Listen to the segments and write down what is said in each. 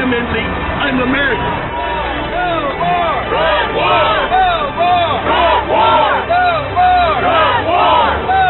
vehemently an American. No more! Drug war! No more! Drug war! No more! Drug war! No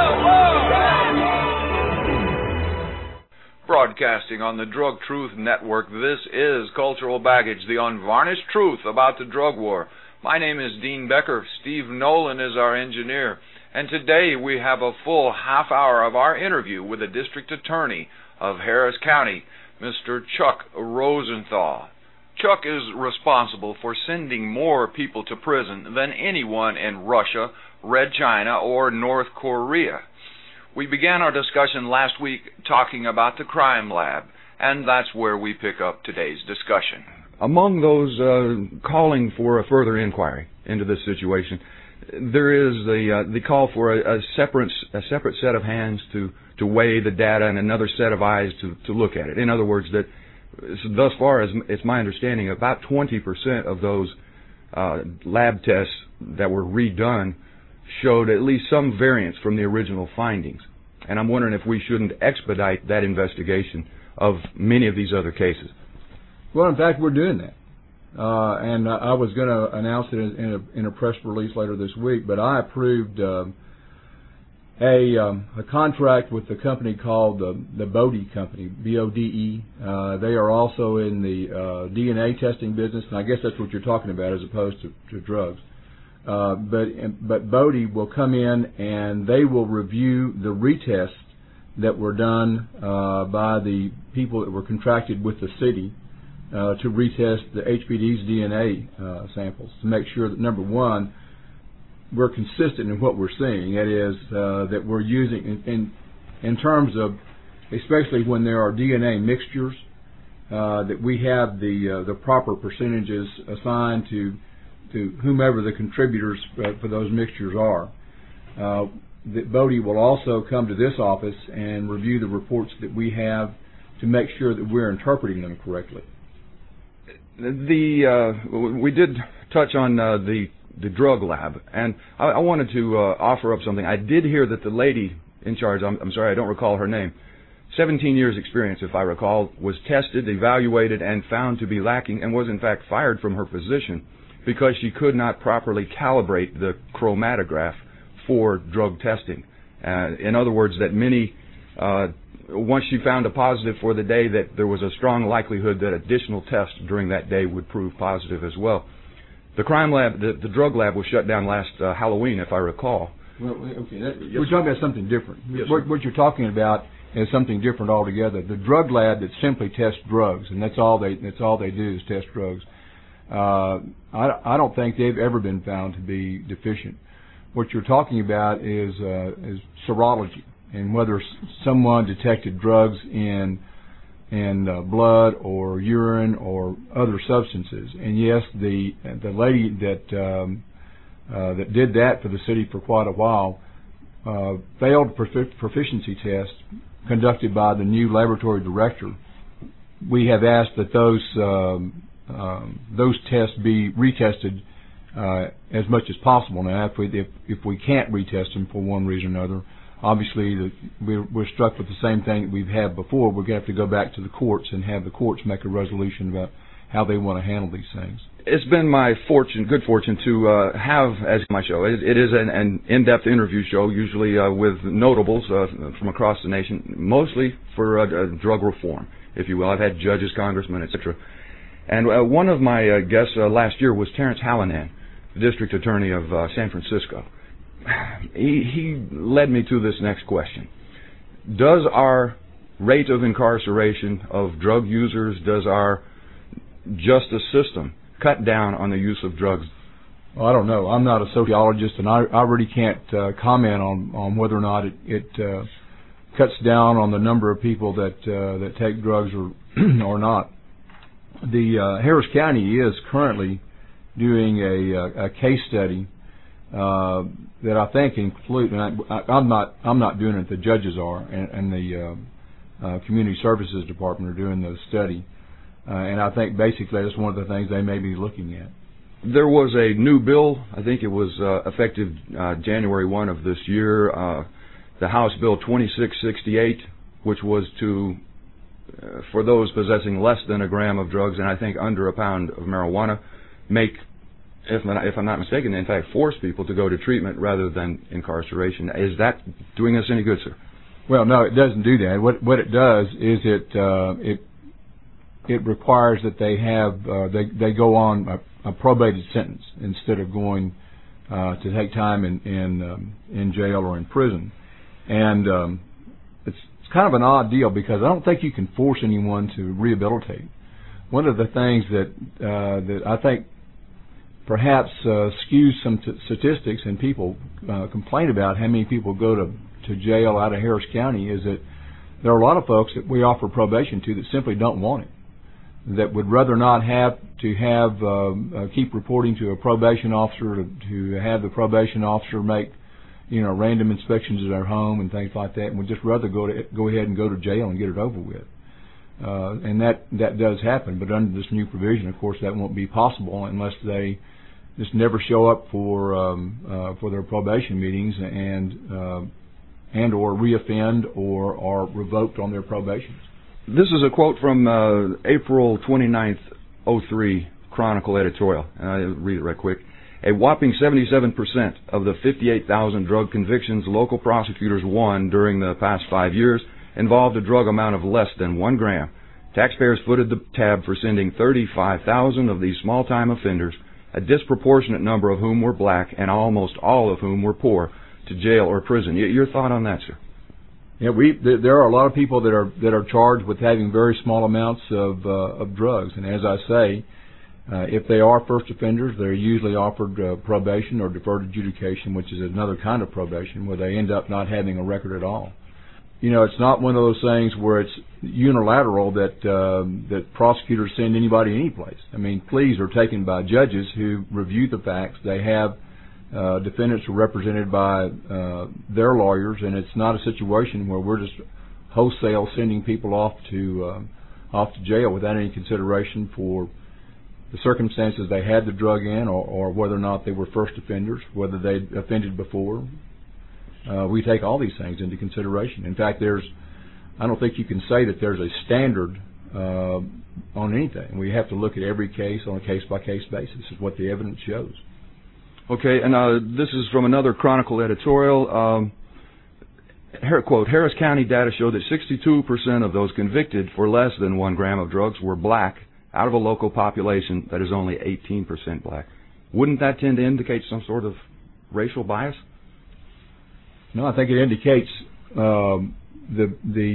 more! Broadcasting on the Drug Truth Network, this is Cultural Baggage, the unvarnished truth about the drug war. My name is Dean Becker. Steve Nolan is our engineer. And today we have a full half hour of our interview with the District Attorney of Harris County, Mr. Chuck Rosenthal. Chuck is responsible for sending more people to prison than anyone in Russia, Red China, or North Korea. We began our discussion last week talking about the crime lab, and that's where we pick up today's discussion. Among those calling for a further inquiry into this situation, there is the call for a separate set of hands to weigh the data and another set of eyes to look at it. In other words, that thus far, as it's my understanding, about 20% of those lab tests that were redone showed at least some variance from the original findings. And I'm wondering if we shouldn't expedite that investigation of many of these other cases. Well, in fact, we're doing that. And I was going to announce it in a press release later this week, but I approved a contract with a company called the Bode Company, B-O-D-E. They are also in the DNA testing business, and I guess that's what you're talking about as opposed to drugs. But Bode will come in and they will review the retests that were done by the people that were contracted with the city to retest the HPD's DNA samples to make sure that, number one, we're consistent in what we're seeing. That is, that we're using, in terms of, especially when there are DNA mixtures, that we have the proper percentages assigned to whomever the contributors for those mixtures are. That Bode will also come to this office and review the reports that we have to make sure that we're interpreting them correctly. We did touch on the drug lab, and I wanted to offer up something. I did hear that the lady in charge, I'm sorry, I don't recall her name, 17 years experience, if I recall, was tested, evaluated, and found to be lacking, and was in fact fired from her position because she could not properly calibrate the chromatograph for drug testing. In other words, that many, once she found a positive for the day, that there was a strong likelihood that additional tests during that day would prove positive as well. The crime lab, the drug lab was shut down last Halloween, if I recall. Well, okay, we're talking about something different. Yes, what you're talking about is something different altogether. The drug lab that simply tests drugs, and that's all they do is test drugs. I don't think they've ever been found to be deficient. What you're talking about is serology, and whether someone detected drugs in blood or urine or other substances. And yes, the lady that did that for the city for quite a while failed a proficiency test conducted by the new laboratory director. We have asked that those tests be retested as much as possible. Now, if we can't retest them for one reason or another, obviously we're struck with the same thing that we've had before. We're going to have to go back to the courts and have the courts make a resolution about how they want to handle these things. It's been my good fortune to have, as my show, it is an in-depth interview show, usually with notables from across the nation, mostly for drug reform, if you will. I've had judges, congressmen, etc. And one of my guests last year was Terrence Hallinan, the district attorney of San Francisco. He led me to this next question. Does our rate of incarceration of drug users, does our justice system cut down on the use of drugs? Well, I don't know. I'm not a sociologist, and I really can't comment on whether or not it cuts down on the number of people that take drugs or not. The Harris County is currently doing a case study that I think include, and I'm not doing it. The judges are, and the Community Services Department are doing the study, and I think basically that's one of the things they may be looking at. There was a new bill, I think it was effective January 1 of this year, the House Bill 2668, which was to for those possessing less than a gram of drugs and I think under a pound of marijuana make, if I'm not mistaken, in fact force people to go to treatment rather than incarceration. Is that doing us any good, sir? Well, no, it doesn't do that. What it does is it requires that they have they go on a probated sentence instead of going to take time in jail or in prison, and it's kind of an odd deal because I don't think you can force anyone to rehabilitate. One of the things that I think perhaps skews some statistics, and people complain about how many people go to jail out of Harris County, is that there are a lot of folks that we offer probation to that simply don't want it, that would rather not have to keep reporting to a probation officer, to have the probation officer make random inspections of their home and things like that, and would just rather go ahead and go to jail and get it over with. And that does happen, but under this new provision, of course, that won't be possible unless they just never show up for their probation meetings and or reoffend or are revoked on their probations. This is a quote from April 29th, 03 Chronicle editorial, and I'll read it right quick. A whopping 77% of the 58,000 drug convictions local prosecutors won during the past 5 years involved a drug amount of less than 1 gram. Taxpayers footed the tab for sending 35,000 of these small-time offenders, a disproportionate number of whom were black and almost all of whom were poor, to jail or prison. Your thought on that, sir? Yeah, there are a lot of people that are charged with having very small amounts of drugs, and as I say, if they are first offenders, they're usually offered probation or deferred adjudication, which is another kind of probation where they end up not having a record at all. It's not one of those things where it's unilateral that prosecutors send anybody any place. I mean, pleas are taken by judges who review the facts. They have defendants are represented by their lawyers, and it's not a situation where we're just wholesale sending people off to jail without any consideration for the circumstances they had the drug in, or whether or not they were first offenders, whether they'd offended before. We take all these things into consideration. In fact, I don't think you can say that there's a standard on anything. We have to look at every case on a case-by-case basis, is what the evidence shows. Okay, and this is from another Chronicle editorial. Quote, Harris County data show that 62% of those convicted for less than 1 gram of drugs were black out of a local population that is only 18% black. Wouldn't that tend to indicate some sort of racial bias? No, I think it indicates the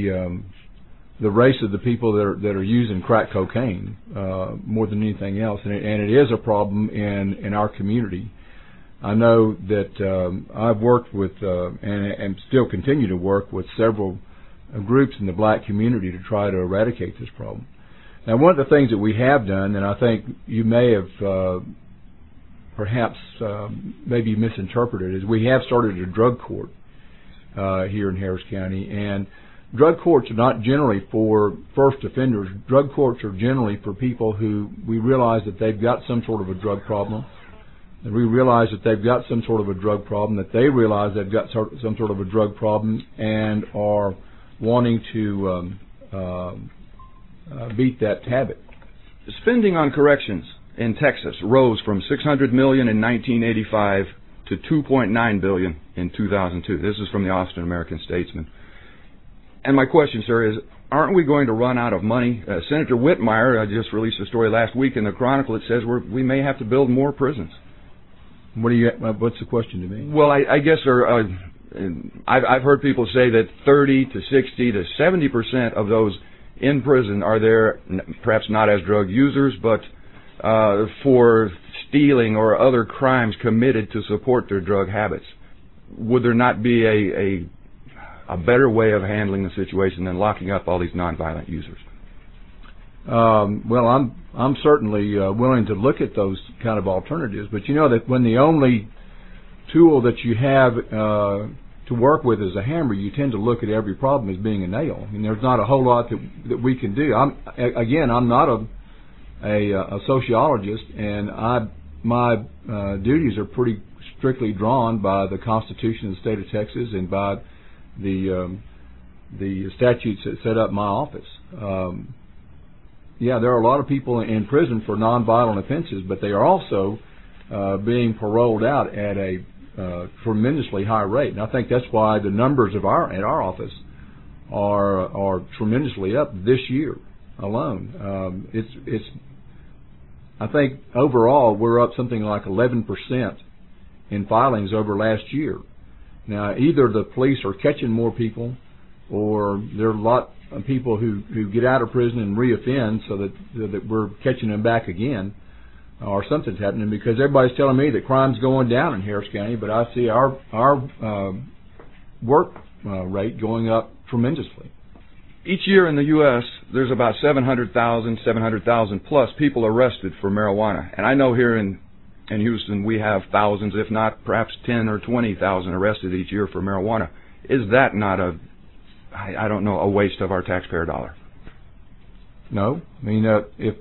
race of the people that are using crack cocaine more than anything else, and it is a problem in our community. I know that I've worked with and still continue to work with several groups in the black community to try to eradicate this problem. Now, one of the things that we have done, and I think you may have perhaps maybe misinterpreted, is we have started a drug court here in Harris County, and drug courts are not generally for first offenders. Drug courts are generally for people who we realize that they've got some sort of a drug problem, and we realize that they've got some sort of a drug problem, that they realize they've got some sort of a drug problem and are wanting to beat that habit. Spending on corrections in Texas rose from $600 million in 1985 to $2.9 billion in 2002. This is from the Austin American-Statesman. And my question, sir, is, aren't we going to run out of money? Senator Whitmire just released a story last week in the Chronicle that says we may have to build more prisons. What's the question to me? Well, I guess, sir, I've heard people say that 30 to 60 to 70% of those in prison are there, perhaps not as drug users, but for stealing or other crimes committed to support their drug habits. Would there not be a better way of handling the situation than locking up all these nonviolent users? Well, I'm certainly willing to look at those kind of alternatives, but you know that when the only tool that you have to work with is a hammer, you tend to look at every problem as being a nail. I mean, there's not a whole lot that we can do. I'm not a sociologist, and my duties are pretty strictly drawn by the Constitution of the state of Texas and by the statutes that set up my office. Yeah, there are a lot of people in prison for nonviolent offenses, but they are also being paroled out at a tremendously high rate, and I think that's why the numbers at our office are tremendously up this year alone. It's I think overall we're up something like 11% in filings over last year. Now, either the police are catching more people, or there are a lot of people who get out of prison and reoffend, so that we're catching them back again, or something's happening, because everybody's telling me that crime's going down in Harris County, but I see our work rate going up tremendously. Each year in the U.S., there's about 700,000 plus people arrested for marijuana. And I know here in Houston we have thousands, if not perhaps 10 or 20,000 arrested each year for marijuana. Is that not a waste of our taxpayer dollar? No. I mean, if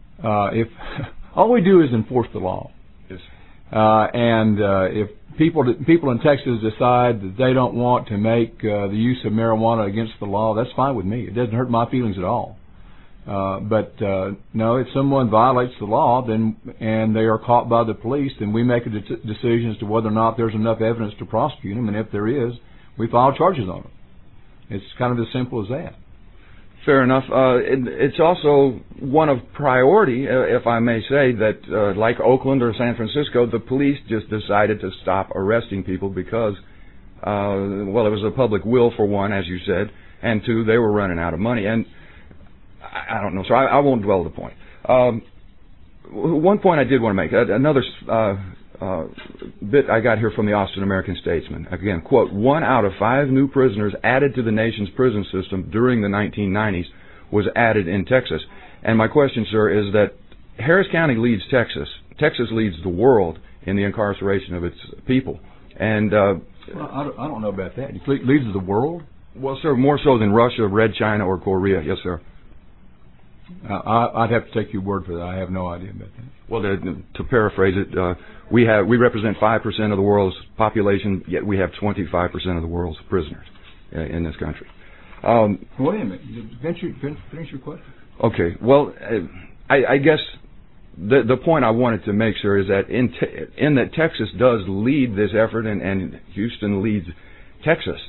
all we do is enforce the law. Yes. And if people in Texas decide that they don't want to make the use of marijuana against the law, that's fine with me. It doesn't hurt my feelings at all. But no, if someone violates the law, and they are caught by the police, then we make a decision as to whether or not there's enough evidence to prosecute them, and if there is, we file charges on them. It's kind of as simple as that. Fair enough. It's also one of priority, if I may say, that like Oakland or San Francisco, the police just decided to stop arresting people because, it was a public will, for one, as you said, and two, they were running out of money. And I don't know, so I won't dwell on the point. One point I did want to make, another bit I got here from the Austin American-Statesman. Again, quote, 1 out of 5 new prisoners added to the nation's prison system during the 1990s was added in Texas. And my question, sir, is that Harris County leads Texas. Texas leads the world in the incarceration of its people. And well, I don't know about that. It leads the world? Well, sir, more so than Russia, Red China, or Korea. Yes, sir. I'd have to take your word for that. I have no idea about that. Well, to paraphrase it, we represent 5% of the world's population, yet we have 25% of the world's prisoners in this country. Wait a minute. Finish your question. Okay. Well, I guess the point I wanted to make, sir, is that in that Texas does lead this effort, and Houston leads Texas.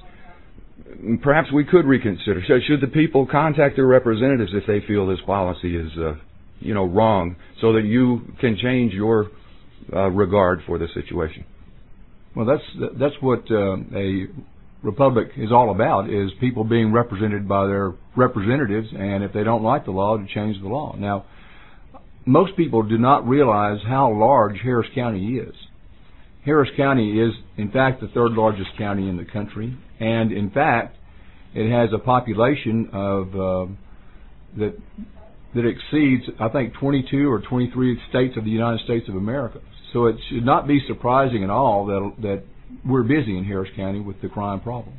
Perhaps we could reconsider. Should the people contact their representatives if they feel this policy is, wrong, so that you can change your regard for the situation? Well, that's what a republic is all about: is people being represented by their representatives, and if they don't like the law, to change the law. Now, most people do not realize how large Harris County is. Harris County is, in fact, the third largest county in the country, and in fact, it has a population of that exceeds, I think, 22 or 23 states of the United States of America. So it should not be surprising at all that we're busy in Harris County with the crime problem.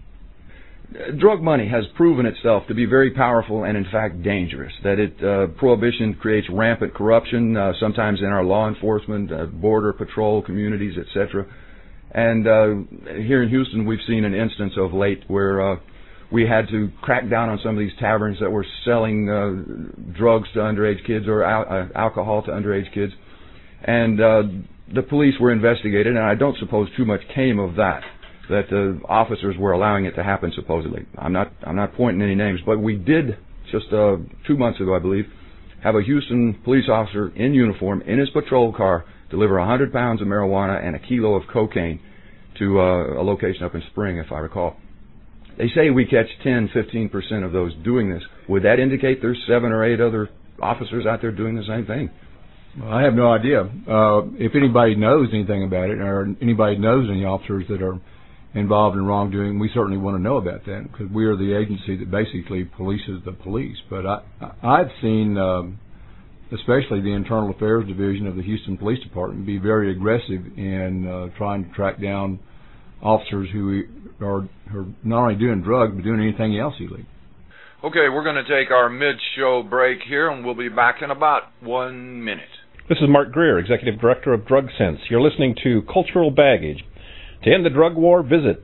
Drug money has proven itself to be very powerful and, in fact, dangerous. That prohibition creates rampant corruption, sometimes in our law enforcement, border patrol, communities, etc. And here in Houston, we've seen an instance of late where we had to crack down on some of these taverns that were selling drugs to underage kids or alcohol to underage kids. And the police were investigated, and I don't suppose too much came of that. That the officers were allowing it to happen, supposedly. I'm not pointing any names, but we did just 2 months ago, I believe, have a Houston police officer in uniform in his patrol car deliver 100 pounds of marijuana and a kilo of cocaine to a location up in Spring, if I recall. They say we catch 10-15% of those doing this. Would that indicate there's 7 or 8 other officers out there doing the same thing? Well, I have no idea. If anybody knows anything about it, or anybody knows any officers that are involved in wrongdoing, we certainly want to know about that, because we are the agency that basically polices the police. But I've seen, especially the Internal Affairs Division of the Houston Police Department, be very aggressive in trying to track down officers who are not only doing drugs, but doing anything else illegal. Okay, we're going to take our mid-show break here, and we'll be back in about 1 minute. This is Mark Greer, Executive Director of Drug Sense. You're listening to Cultural Baggage. To end the drug war, visit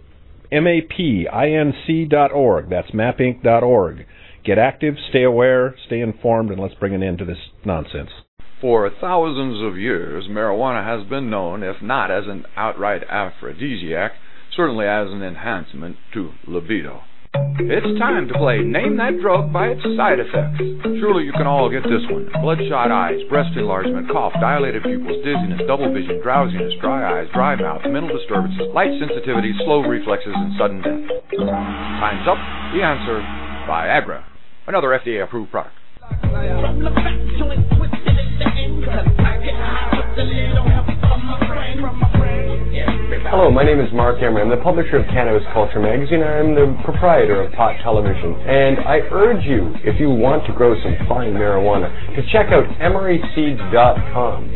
mapinc.org. That's mapinc.org. Get active, stay aware, stay informed, and let's bring an end to this nonsense. For thousands of years, marijuana has been known, if not as an outright aphrodisiac, certainly as an enhancement to libido. It's time to play Name That Drug by its side effects. Surely you can all get this one. Bloodshot eyes, breast enlargement, cough, dilated pupils, dizziness, double vision, drowsiness, dry eyes, dry mouth, mental disturbances, light sensitivity, slow reflexes, and sudden death. Time's up. The answer, Viagra. Another FDA-approved product. Hello, my name is Mark Emery. I'm the publisher of Cannabis Culture magazine. I'm the proprietor of Pot Television. And I urge you, if you want to grow some fine marijuana, to check out emeryseeds.com.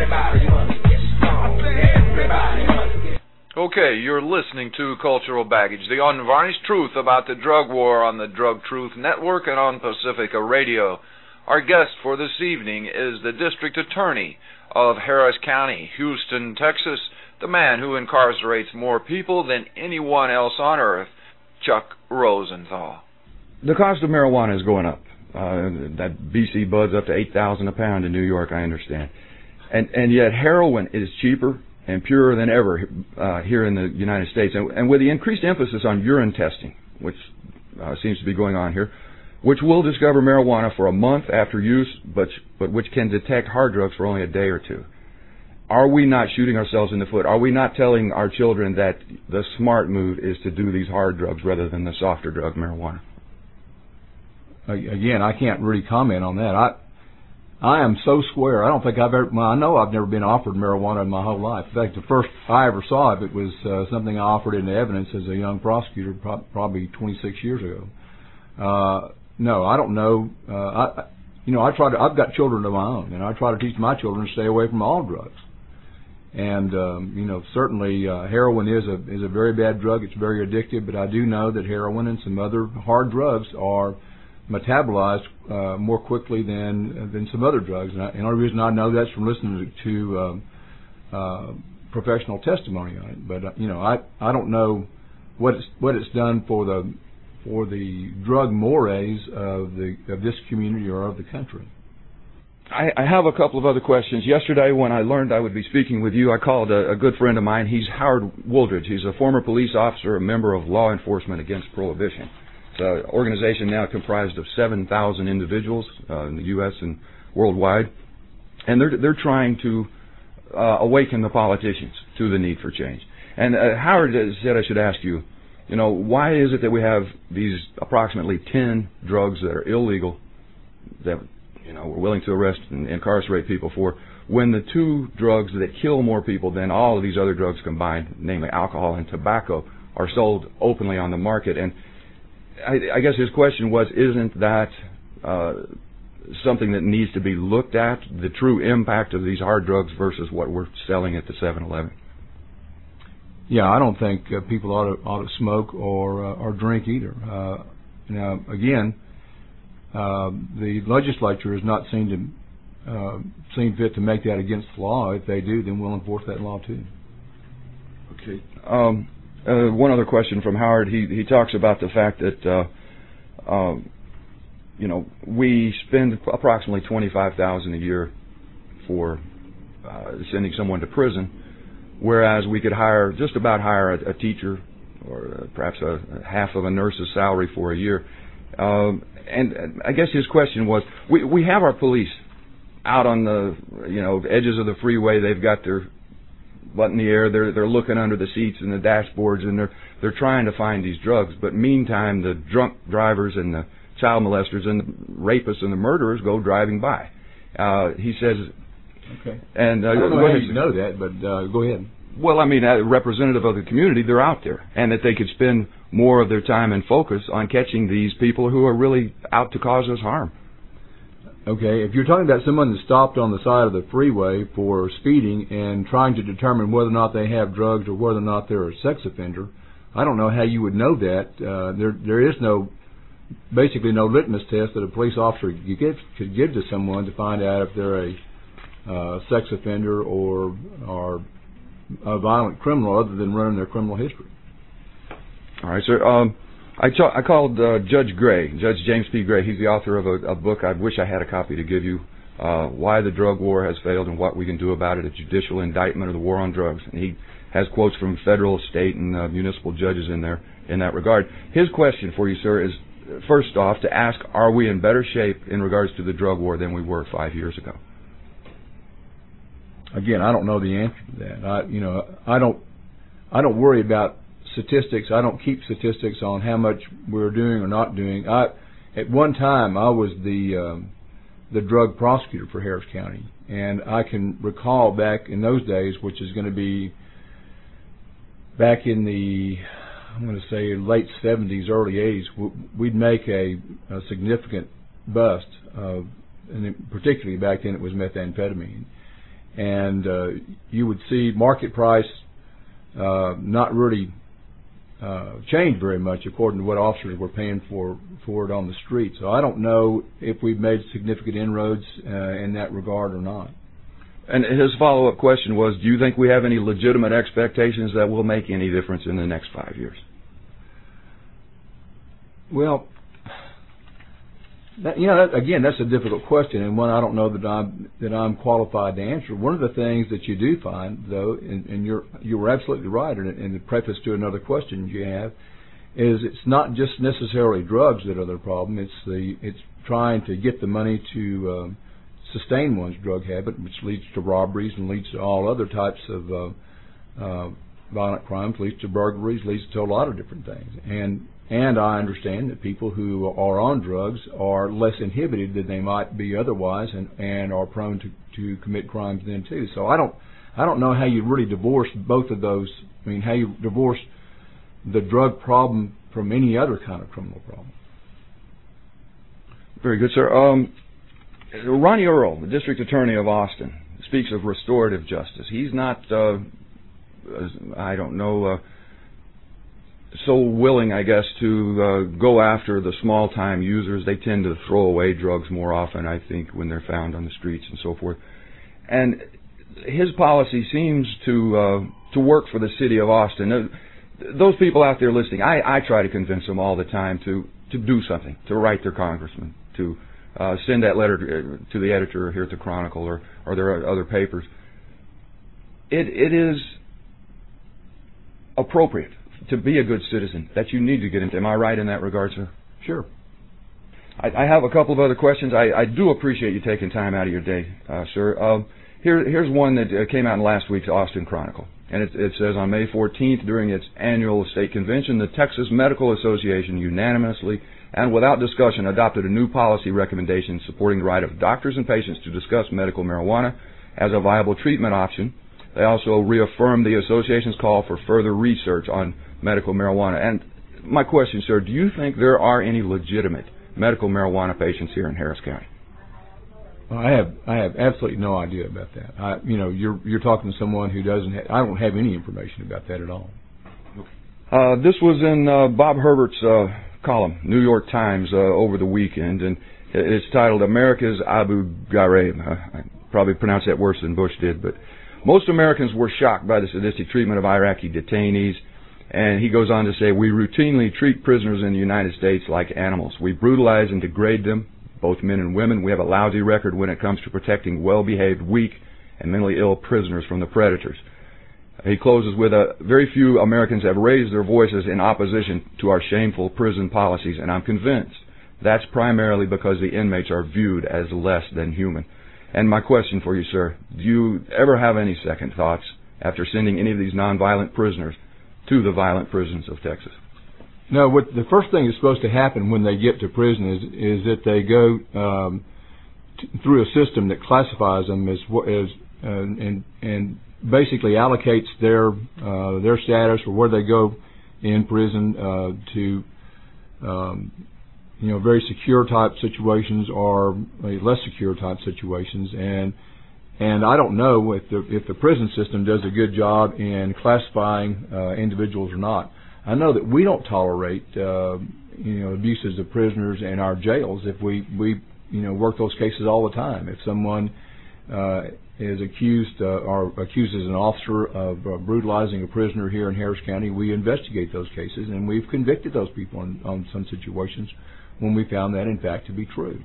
Okay, you're listening to Cultural Baggage, the unvarnished truth about the drug war on the Drug Truth Network and on Pacifica Radio. Our guest for this evening is the District Attorney of Harris County, Houston, Texas, the man who incarcerates more people than anyone else on earth, Chuck Rosenthal. The cost of marijuana is going up. That BC bud's up to $8,000 a pound in New York, I understand. And yet heroin is cheaper and purer than ever here in the United States. And with the increased emphasis on urine testing, which seems to be going on here, which will discover marijuana for a month after use, but which can detect hard drugs for only a day or two. Are we not shooting ourselves in the foot? Are we not telling our children that the smart move is to do these hard drugs rather than the softer drug, marijuana? Again, I can't really comment on that. I am so square. I don't think I've ever. Well, I know I've never been offered marijuana in my whole life. In fact, the first I ever saw of it was something I offered into evidence as a young prosecutor, probably 26 years ago. No, I don't know. I've got children of my own, and I try to teach my children to stay away from all drugs. And certainly heroin is a very bad drug. It's very addictive, but I do know that heroin and some other hard drugs are metabolized more quickly than some other drugs. And the only reason I know that's from listening to professional testimony on it. But I don't know what it's done for the drug mores of this community or of the country. I have a couple of other questions. Yesterday, when I learned I would be speaking with you, I called a good friend of mine. He's Howard Wooldridge. He's a former police officer, a member of Law Enforcement Against Prohibition. It's an organization now comprised of 7,000 individuals in the U.S. and worldwide, and they're trying to awaken the politicians to the need for change. And Howard said I should ask you, why is it that we have these approximately 10 drugs that are illegal that we're willing to arrest and incarcerate people for, when the two drugs that kill more people than all of these other drugs combined, namely alcohol and tobacco, are sold openly on the market? And I guess his question was, isn't that something that needs to be looked at, the true impact of these hard drugs versus what we're selling at the 7-Eleven? Yeah, I don't think people ought to smoke or drink either. Now, again, the legislature has not seen fit to make that against the law. If they do, then we'll enforce that law too. Okay. One other question from Howard. He talks about the fact that we spend approximately $25,000 a year for sending someone to prison, whereas we could hire a teacher or perhaps a half of a nurse's salary for a year. And I guess his question was, we have our police out on the edges of the freeway. They've got their butt in the air. They're looking under the seats and the dashboards, and they're trying to find these drugs. But meantime, the drunk drivers and the child molesters and the rapists and the murderers go driving by. He says. Okay. And I don't know how you know that, but go ahead. Well, I mean, a representative of the community, they're out there, and that they could spend more of their time and focus on catching these people who are really out to cause us harm. Okay, if you're talking about someone that stopped on the side of the freeway for speeding and trying to determine whether or not they have drugs or whether or not they're a sex offender, I don't know how you would know that. There is basically no litmus test that a police officer could give to someone to find out if they're a sex offender or a violent criminal other than running their criminal history. All right, sir. I called Judge Gray, Judge James P. Gray. He's the author of a book. I wish I had a copy to give you. Why the Drug War Has Failed and What We Can Do About It, a judicial indictment of the war on drugs. And he has quotes from federal, state, and municipal judges in there in that regard. His question for you, sir, is first off to ask, are we in better shape in regards to the drug war than we were 5 years ago? Again, I don't know the answer to that. I don't worry about statistics. I don't keep statistics on how much we're doing or not doing. At one time, I was the drug prosecutor for Harris County, and I can recall back in those days, which is going to be back in the, I'm going to say, late 70s, early 80s, we'd make a significant bust, and particularly back then it was methamphetamine. And you would see market price not really change very much according to what officers were paying for it on the street. So I don't know if we've made significant inroads in that regard or not. And his follow-up question was, do you think we have any legitimate expectations that will make any difference in the next 5 years? Well, again, that's a difficult question, and one I don't know that I'm qualified to answer. One of the things that you do find, though, and you were absolutely right in the preface to another question you have, is it's not just necessarily drugs that are the problem. It's trying to get the money to sustain one's drug habit, which leads to robberies and leads to all other types of violent crimes, leads to burglaries, leads to a lot of different things. And I understand that people who are on drugs are less inhibited than they might be otherwise, and are prone to commit crimes then too. So I don't know how you really divorce both of those. I mean, how you divorce the drug problem from any other kind of criminal problem. Very good, sir. Ronnie Earl, the district attorney of Austin, speaks of restorative justice. He's not, I don't know, so willing, I guess, to go after the small-time users. They tend to throw away drugs more often, I think, when they're found on the streets and so forth. And his policy seems to work for the city of Austin. Those people out there listening, I try to convince them all the time to do something, to write their congressman, to send that letter to the editor here at the Chronicle or their other papers. It is appropriate to be a good citizen that you need to get into. Am I right in that regard, sir? Sure. I have a couple of other questions. I do appreciate you taking time out of your day, sir. Here's one that came out in last week's Austin Chronicle. And it says, on May 14th, during its annual state convention, the Texas Medical Association unanimously and without discussion adopted a new policy recommendation supporting the right of doctors and patients to discuss medical marijuana as a viable treatment option. They also reaffirmed the association's call for further research on medical marijuana. And my question, sir, do you think there are any legitimate medical marijuana patients here in Harris County? Well, I have absolutely no idea about that. You're talking to someone who doesn't. I don't have any information about that at all. This was in Bob Herbert's column, New York Times, over the weekend, and it's titled "America's Abu Ghraib." I probably pronounced that worse than Bush did, but most Americans were shocked by the sadistic treatment of Iraqi detainees. And he goes on to say, we routinely treat prisoners in the United States like animals. We brutalize and degrade them, both men and women. We have a lousy record when it comes to protecting well-behaved, weak, and mentally ill prisoners from the predators. He closes with, very few Americans have raised their voices in opposition to our shameful prison policies, and I'm convinced that's primarily because the inmates are viewed as less than human. And my question for you, sir, do you ever have any second thoughts after sending any of these nonviolent prisoners to the violent prisons of Texas? No, what the first thing that's supposed to happen when they get to prison is that they go through a system that classifies them as and basically allocates their status or where they go in prison to very secure type situations or less secure type situations. And I don't know if the prison system does a good job in classifying individuals or not. I know that we don't tolerate abuses of prisoners in our jails. If we work those cases all the time. If someone is accused or accuses an officer of brutalizing a prisoner here in Harris County, we investigate those cases, and we've convicted those people on some situations when we found that in fact to be true.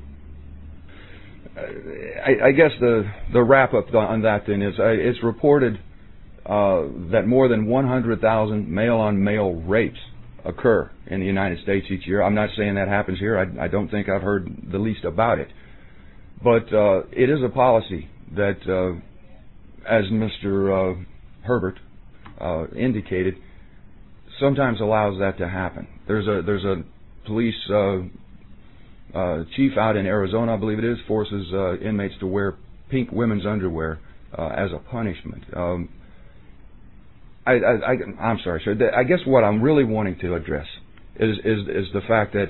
I guess the wrap up on that then is it's reported that more than 100,000 male-on-male rapes occur in the United States each year. I'm not saying that happens here. I don't think I've heard the least about it. But it is a policy that, as Mr. Herbert indicated, sometimes allows that to happen. There's a police chief out in Arizona, I believe it is, forces inmates to wear pink women's underwear as a punishment. I'm sorry, sir. I guess what I'm really wanting to address is the fact that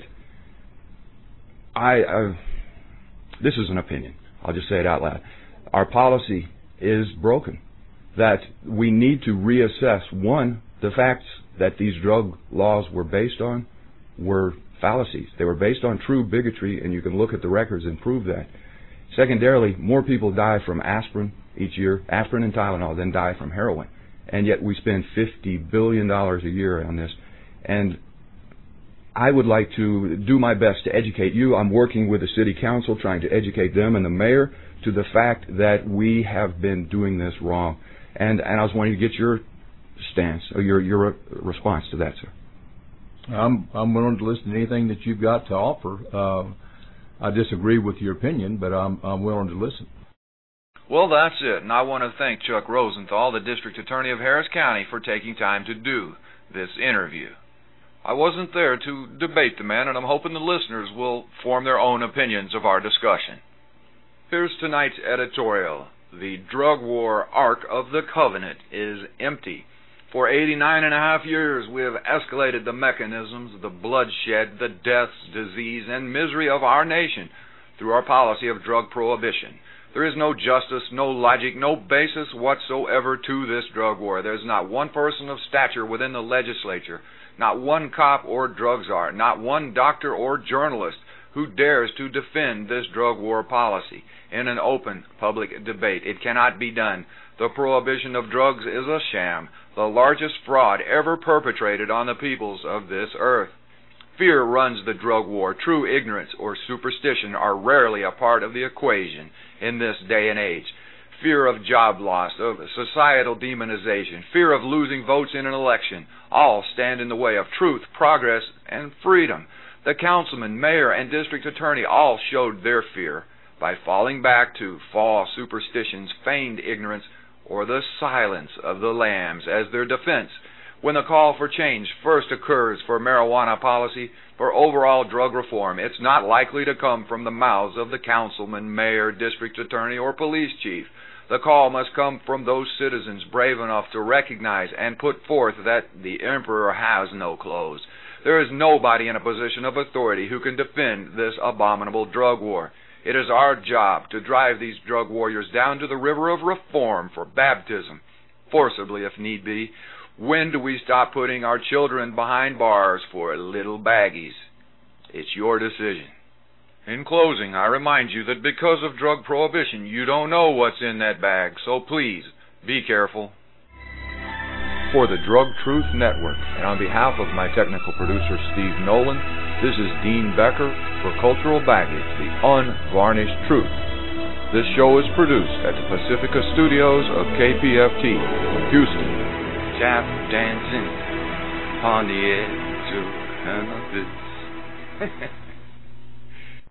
this is an opinion. I'll just say it out loud. Our policy is broken. That we need to reassess, one, the facts that these drug laws were based on were fallacies. They were based on true bigotry, and you can look at the records and prove that. Secondarily, more people die from aspirin each year, aspirin and Tylenol, than die from heroin. And yet we spend $50 billion a year on this. And I would like to do my best to educate you. I'm working with the city council, trying to educate them and the mayor to the fact that we have been doing this wrong. And I was wanting to get your stance, or your response to that, sir. I'm willing to listen to anything that you've got to offer. I disagree with your opinion, but I'm willing to listen. Well, that's it, and I want to thank Chuck Rosenthal, the District Attorney of Harris County, for taking time to do this interview. I wasn't there to debate the man, and I'm hoping the listeners will form their own opinions of our discussion. Here's tonight's editorial. The drug war Ark of the Covenant is empty. For 89.5 years, we have escalated the mechanisms, the bloodshed, the deaths, disease, and misery of our nation through our policy of drug prohibition. There is no justice, no logic, no basis whatsoever to this drug war. There's not one person of stature within the legislature, not one cop or drug czar, not one doctor or journalist who dares to defend this drug war policy in an open public debate. It cannot be done. The prohibition of drugs is a sham, the largest fraud ever perpetrated on the peoples of this earth. Fear runs the drug war. True ignorance or superstition are rarely a part of the equation in this day and age. Fear of job loss, of societal demonization, fear of losing votes in an election, all stand in the way of truth, progress, and freedom. The councilman, mayor, and district attorney all showed their fear by falling back to false superstitions, feigned ignorance, or the silence of the lambs as their defense when the call for change first occurs for marijuana policy, for overall drug reform. It's not likely to come from the mouths of the councilman, mayor, district attorney, or police chief. The call must come from those citizens brave enough to recognize and put forth that the emperor has no clothes. There is nobody in a position of authority who can defend this abominable drug war. It is our job to drive these drug warriors down to the river of reform for baptism, forcibly if need be. When do we stop putting our children behind bars for little baggies? It's your decision. In closing, I remind you that because of drug prohibition, you don't know what's in that bag, so please, be careful. For the Drug Truth Network, and on behalf of my technical producer, Steve Nolan, this is Dean Becker for Cultural Baggage, the Unvarnished Truth. This show is produced at the Pacifica Studios of KPFT, Houston. Tap dancing on the edge of cannabis.